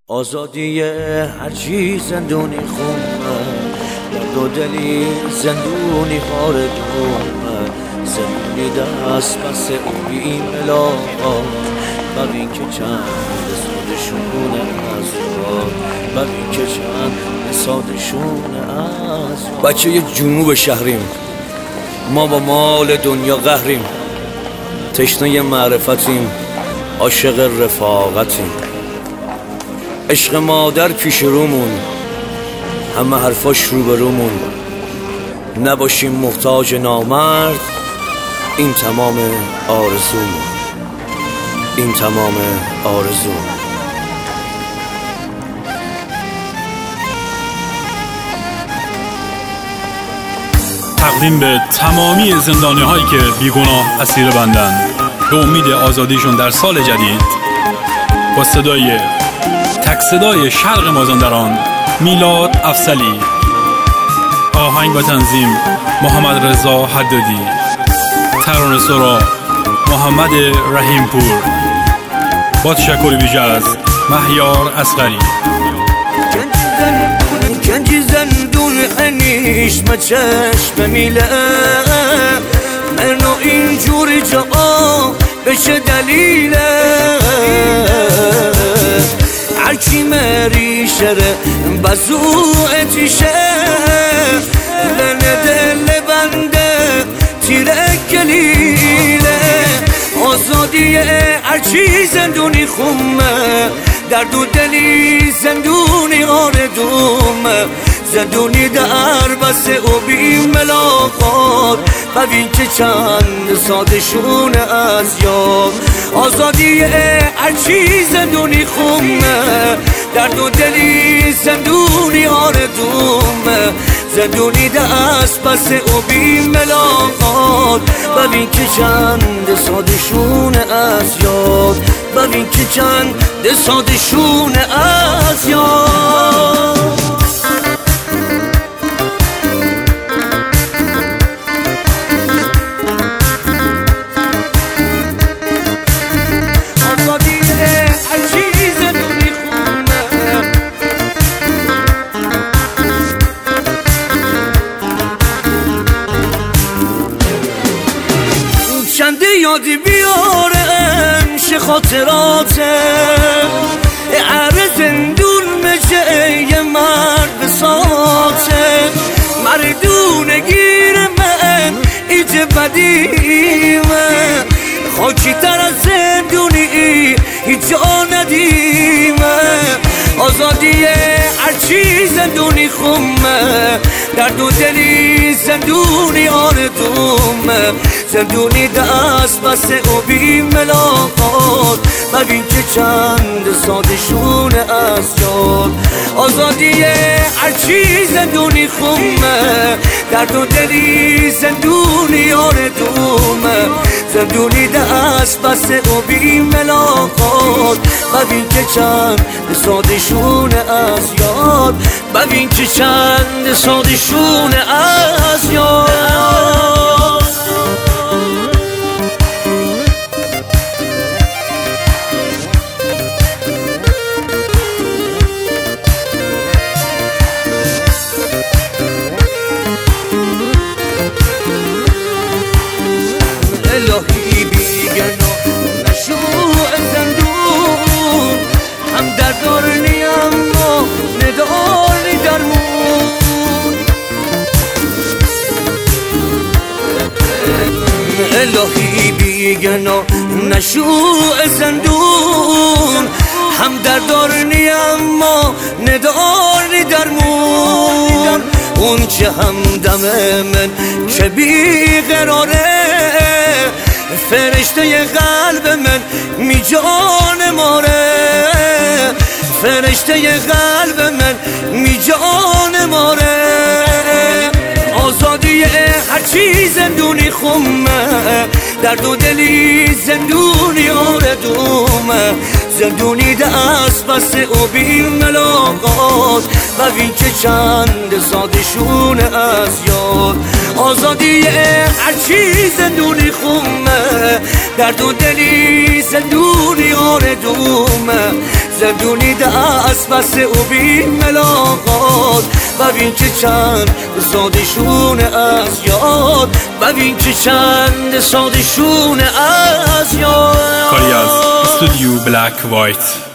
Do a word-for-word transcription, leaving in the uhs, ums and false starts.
آزادی هرچی زندونی خونه، درد و دلی زندونی خاردونه، زندونی دست بس او بی ملاقات، ببین که چند سادشونه از یاد، ببین که چند سادشونه از یاد. بچه ی جنوب شهریم، ما با مال دنیا قهریم، تشنه معرفتیم، عاشق رفاقتیم. عشق مادر پیش رومون، همه حرفاش رو به رومون، نباشیم محتاج نامرد، این تمام آرزومون، این تمام آرزومون. تقدیم به تمامی زندانی هایی که بیگناه اسیر بندن به امید آزادیشون در سال جدید، با صدای تک صدای شرق مازندران میلاد افضلی، آهنگ و تنظیم محمد رضا حدادی، ترانه سرا محمد رحیم پور، با تشکر ویژه از مهیار اصغری. کنج زندون انیش ما چشم میله، منو اینجور جا بشه دلیله، هرچی مری شره بزوعتیشه، بنه دل بنده تیره گلیله. آزادی هرچی زندونی خومه، درد و دلی زندونی آردومه، زندونی در بس او بی ملاقات، ببین که چند ساده شونه از یاد. آزادی هرچی زندونی خومه، درد و دلی زندونی آردومه، زندونی دست بس او بی ملاقات، ببین که چند ساده شونه از یاد، ببین که چند ساده شونه از یاد. چنده یادی بیاره شه خاطراته، عره زندون مجه یه مرد ساته، مردون گیر من ایجه بدیمه، خاکی تر از زندونی هیچ جا ندیمه. آزادی هرچی زندونی خومه، درد و دلی زندونی آردومه، زندونی دست بس او بی ملاقات، ببین که چند ساده شونه از یاد. آزادی هرچی زندونی خومه، درد و دلی زندونی آردومه، زندونی دست بس او بی ملاقات، ببین که چند ساده شونه از یاد، ببین که چند ساده شونه از یاد. الهی بیگنا نشوع زندون، هم در دارنی اما نداری درمون. الهی بیگنا نشوع زندون، هم در دارنی اما نداری درمون. اون چه همدم من که بیقراره، فرشته قلب من می جان ماره، فرشته قلب من می جان ماره. آزادی هرچی زندونی خومه، درد و دلی زندونی آردومه، زندونی دست بس او بی ملاقات، ببین که چند ساده شونه از یاد. آزادی هرچی زندونی خومه، درد و دلی زندونی آردومه، زندونی دست بس او بی ملاقات. ببین که چند سادشونه از یاد، ببین که چند سادشونه از یاد. کاری از استودیو بلک وایت.